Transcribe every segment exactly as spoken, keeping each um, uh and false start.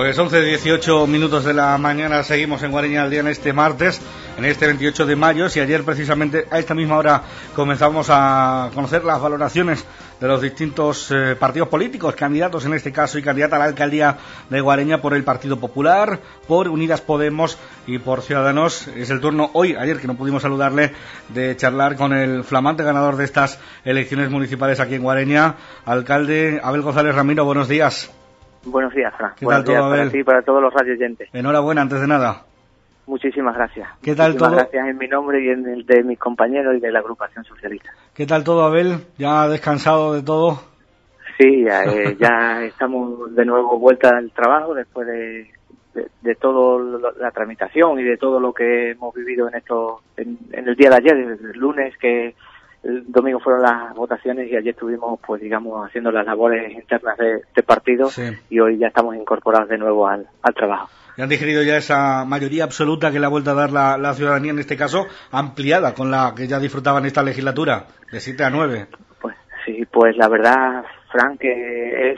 Pues once dieciocho minutos de la mañana, seguimos en Guareña al día en este martes, en este veintiocho de mayo, y ayer precisamente a esta misma hora comenzamos a conocer las valoraciones de los distintos eh, partidos políticos, candidatos en este caso y candidata a la alcaldía de Guareña por el Partido Popular, por Unidas Podemos y por Ciudadanos. Es el turno hoy, ayer que no pudimos saludarle, de charlar con el flamante ganador de estas elecciones municipales aquí en Guareña, alcalde Abel González Ramiro. Buenos días. Buenos días, Fran. ¿Qué Buenos tal días todo, para Abel? ti y para todos los radioyentes. Enhorabuena, antes de nada. Muchísimas gracias. ¿Qué tal Muchísimas todo? gracias en mi nombre y en el de mis compañeros y de la agrupación socialista. ¿Qué tal todo, Abel? ¿Ya descansado de todo? Sí, ya, eh, ya estamos de nuevo vuelta al trabajo después de, de, de toda la tramitación y de todo lo que hemos vivido en esto, en, en el día de ayer, el lunes, que el domingo fueron las votaciones y ayer estuvimos, pues digamos, haciendo las labores internas de, de partido, sí. Y hoy ya estamos incorporados de nuevo al, al trabajo. ¿Y han digerido ya esa mayoría absoluta que le ha vuelto a dar la, la ciudadanía, en este caso ampliada con la que ya disfrutaban esta legislatura, de siete a nueve? Pues sí, pues la verdad, Frank, que es,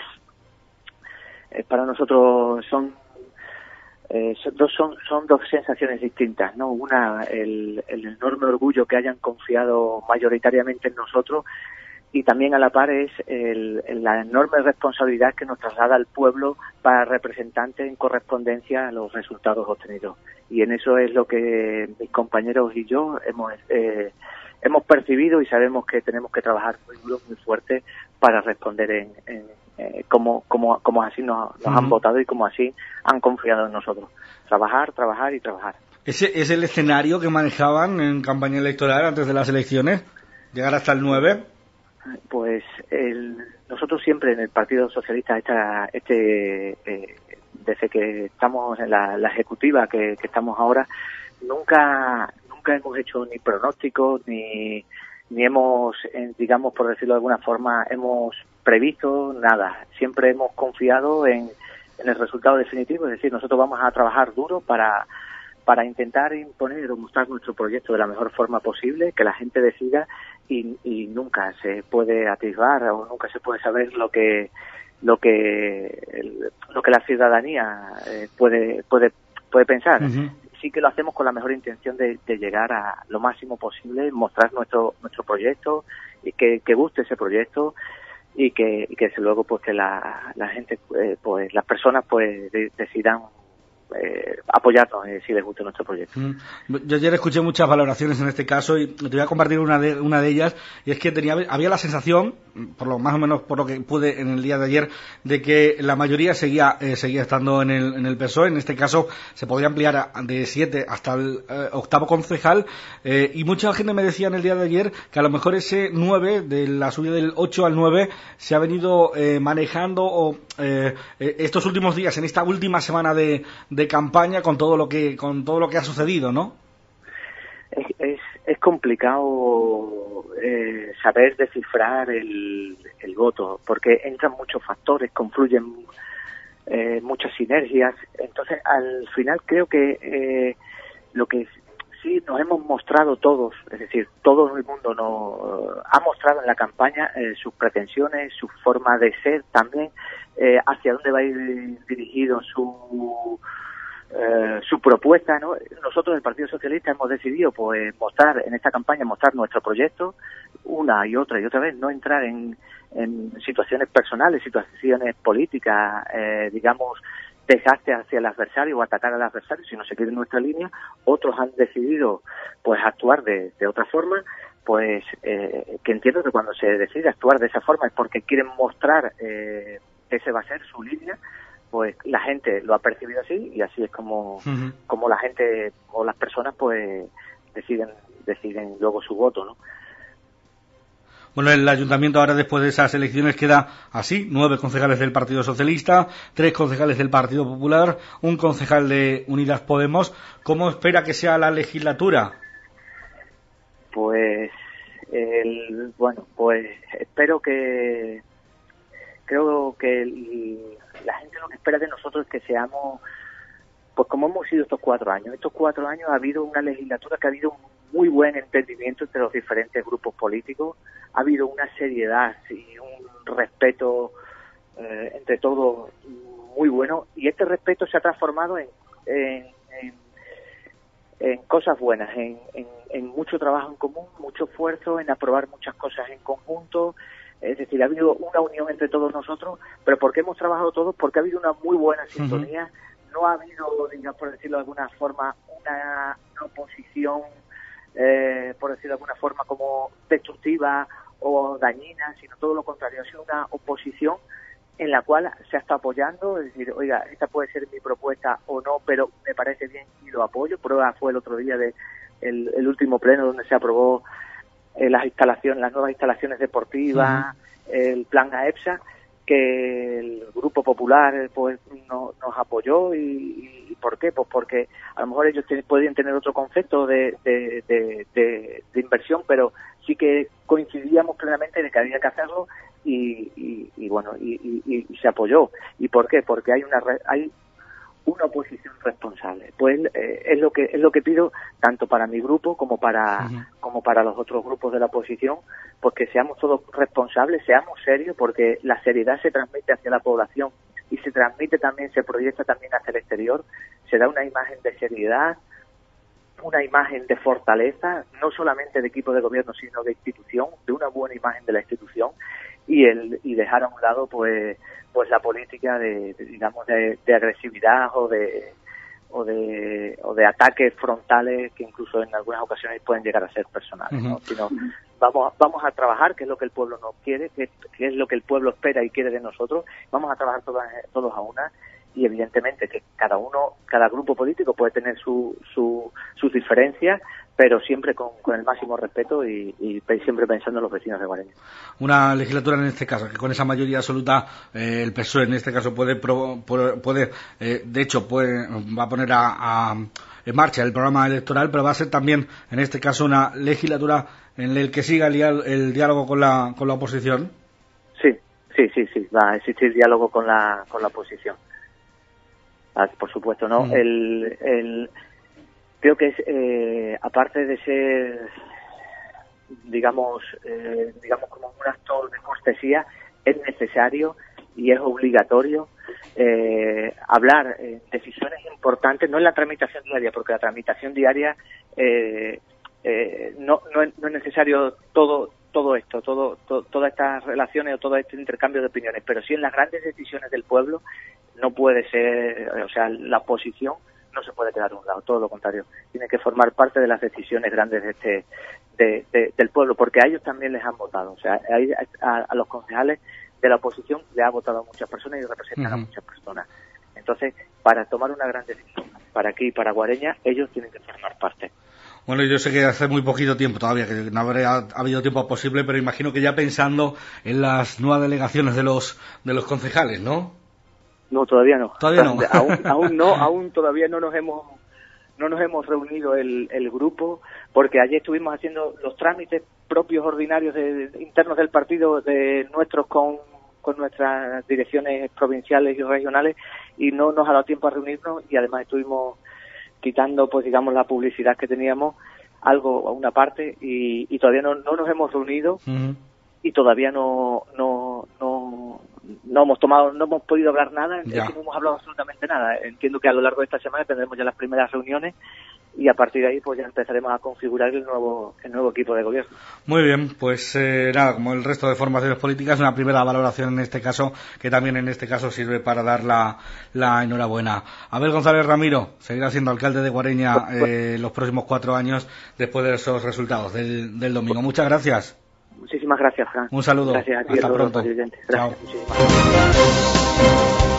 es para nosotros son Eh, son, dos, son, son dos sensaciones distintas, ¿no? Una, el, el enorme orgullo que hayan confiado mayoritariamente en nosotros, y también a la par es el, la enorme responsabilidad que nos traslada al pueblo para representantes en correspondencia a los resultados obtenidos. Y en eso es lo que mis compañeros y yo hemos eh, hemos percibido, y sabemos que tenemos que trabajar muy duro, muy fuerte para responder en, en eh, como, como, como así nos, nos uh-huh. han votado y como así han confiado en nosotros. Trabajar, trabajar y trabajar. ¿Ese es el escenario que manejaban en campaña electoral antes de las elecciones? ¿Llegar hasta el nueve? Pues el, nosotros siempre en el Partido Socialista, esta, este, eh, desde que estamos en la, la ejecutiva que, que estamos ahora, nunca nunca hemos hecho ni pronósticos ni ni hemos, digamos, por decirlo de alguna forma, hemos previsto nada. Siempre hemos confiado en, en el resultado definitivo, es decir, nosotros vamos a trabajar duro para para intentar imponer o mostrar nuestro proyecto de la mejor forma posible, que la gente decida, y, y nunca se puede atisbar o nunca se puede saber lo que lo que lo que la ciudadanía eh, puede puede puede pensar. Uh-huh. Sí que lo hacemos con la mejor intención de, de llegar a lo máximo posible, mostrar nuestro nuestro proyecto y que, que guste ese proyecto, y que y que desde luego pues que la, la gente eh, pues las personas pues de, decidan Eh, apoyarnos eh, si les gusta nuestro proyecto. Yo ayer escuché muchas valoraciones en este caso y te voy a compartir una de una de ellas, y es que tenía había la sensación, por lo más o menos por lo que pude en el día de ayer, de que la mayoría seguía eh, seguía estando en el en el P S O E. En este caso se podría ampliar a, de siete hasta el eh, octavo concejal, eh, y mucha gente me decía en el día de ayer que a lo mejor ese nueve, de la subida del ocho al nueve, se ha venido eh, manejando o eh, estos últimos días, en esta última semana de de campaña, con todo lo que con todo lo que ha sucedido, ¿no? Es, es, es complicado eh, saber descifrar el, el voto, porque entran muchos factores, confluyen eh, muchas sinergias. Entonces, al final creo que eh, lo que sí nos hemos mostrado todos, es decir, todo el mundo nos ha mostrado en la campaña eh, sus pretensiones, su forma de ser también, eh, hacia dónde va a ir dirigido su Eh, su propuesta, ¿no? Nosotros, el Partido Socialista, hemos decidido pues mostrar en esta campaña, mostrar nuestro proyecto una y otra y otra vez, no entrar en, en situaciones personales, situaciones políticas, eh, digamos, desgaste hacia el adversario o atacar al adversario, si no se quiere en nuestra línea. Otros han decidido pues actuar de, de otra forma, pues eh, que entiendo que cuando se decide actuar de esa forma es porque quieren mostrar eh, que ese va a ser su línea. Pues la gente lo ha percibido así, y así es como uh-huh. como la gente o las personas pues deciden deciden luego su voto, ¿no? Bueno, el ayuntamiento ahora, después de esas elecciones, queda así: nueve concejales del Partido Socialista, tres concejales del Partido Popular, un concejal de Unidas Podemos. ¿Cómo espera que sea la legislatura? Pues el, bueno, pues espero que creo que el, la gente lo que espera de nosotros es que seamos, pues como hemos sido estos cuatro años. Estos cuatro años ha habido una legislatura que ha habido un muy buen entendimiento entre los diferentes grupos políticos, ha habido una seriedad y un respeto eh, entre todos muy bueno, y este respeto se ha transformado en, en, en, en cosas buenas, en, en, en mucho trabajo en común, mucho esfuerzo, en aprobar muchas cosas en conjunto. Es decir, ha habido una unión entre todos nosotros, pero porque hemos trabajado todos, porque ha habido una muy buena sintonía. Uh-huh. No ha habido, digamos, por decirlo de alguna forma, una, una oposición, eh, por decirlo de alguna forma, como destructiva o dañina, sino todo lo contrario. Ha sido una oposición en la cual se ha estado apoyando, es decir, oiga, esta puede ser mi propuesta o no, pero me parece bien y lo apoyo. Prueba fue el otro día de el, el último pleno donde se aprobó eh, las instalaciones, las nuevas instalaciones deportivas, uh-huh. el plan AEPSA, que el Grupo Popular pues no, nos apoyó. y, y ¿por qué? Pues porque a lo mejor ellos te, podían tener otro concepto de, de, de, de, de inversión, pero sí que coincidíamos plenamente de que había que hacerlo y, y, y bueno, y, y, y se apoyó. ¿Y por qué? Porque hay una hay una oposición responsable. Pues eh, es lo que es lo que pido tanto para mi grupo como para uh-huh. como para los otros grupos de la oposición, porque seamos todos responsables, seamos serios, porque la seriedad se transmite hacia la población y se transmite también, se proyecta también hacia el exterior. Se da una imagen de seriedad, una imagen de fortaleza, no solamente de equipo de gobierno, sino de institución, de una buena imagen de la institución, y el y dejar a un lado pues pues la política de, de digamos de, de agresividad o de o de o de ataques frontales que incluso en algunas ocasiones pueden llegar a ser personales, ¿no? Uh-huh. Sino vamos vamos a trabajar, que es lo que el pueblo nos quiere, que, que es lo que el pueblo espera y quiere de nosotros. Vamos a trabajar todos todos a una. Y evidentemente que cada uno, cada grupo político puede tener su, su, sus diferencias, pero siempre con, con el máximo respeto y, y siempre pensando en los vecinos de Guareña. Una legislatura en este caso, que con esa mayoría absoluta, eh, el P S O E en este caso puede, pro, puede eh, de hecho, puede, va a poner a, a, en marcha el programa electoral, pero va a ser también, en este caso, una legislatura en la que siga el, el diálogo con la, con la oposición. Sí, sí, sí, sí, va a existir diálogo con la, con la oposición. Ah, por supuesto, ¿no? Mm. El, el, creo que es, eh, aparte de ser, digamos, eh, digamos como un acto de cortesía, es necesario y es obligatorio eh, hablar en decisiones importantes, no en la tramitación diaria, porque la tramitación diaria eh, eh, no, no, es, no es necesario todo todo esto, todo, todo todas estas relaciones o todo este intercambio de opiniones, pero sí en las grandes decisiones del pueblo. No puede ser, o sea, la oposición no se puede quedar a un lado, todo lo contrario, tiene que formar parte de las decisiones grandes de este de, de, del pueblo, porque a ellos también les han votado, o sea, a, a, a los concejales de la oposición le ha votado a muchas personas y representan uh-huh. a muchas personas. Entonces, para tomar una gran decisión, para aquí y para Guareña, ellos tienen que formar parte. Bueno, yo sé que hace muy poquito tiempo todavía, que no habría habido tiempo posible, pero imagino que ya pensando en las nuevas delegaciones de los de los concejales, ¿no? No, todavía no. Todavía no. aún, aún no, aún todavía no nos hemos no nos hemos reunido el, el grupo, porque ayer estuvimos haciendo los trámites propios ordinarios de, de, internos del partido de nuestros con con nuestras direcciones provinciales y regionales y no nos ha dado tiempo a reunirnos y además estuvimos quitando pues digamos la publicidad que teníamos algo a una parte y, y todavía no, no nos hemos reunido. Uh-huh. Y todavía no no no no hemos tomado no hemos podido hablar nada, es que no hemos hablado absolutamente nada. Entiendo que a lo largo de esta semana tendremos ya las primeras reuniones y a partir de ahí pues ya empezaremos a configurar el nuevo el nuevo equipo de gobierno. Muy bien, pues eh, nada, como el resto de formaciones políticas, una primera valoración en este caso, que también en este caso sirve para dar la, la enhorabuena. Abel González Ramiro seguirá siendo alcalde de Guareña eh, los próximos cuatro años después de esos resultados del, del domingo. Muchas gracias. Muchísimas gracias, Fran. Un saludo. Gracias a ti. Hasta pronto. Gracias. Chao. Muchísimas gracias.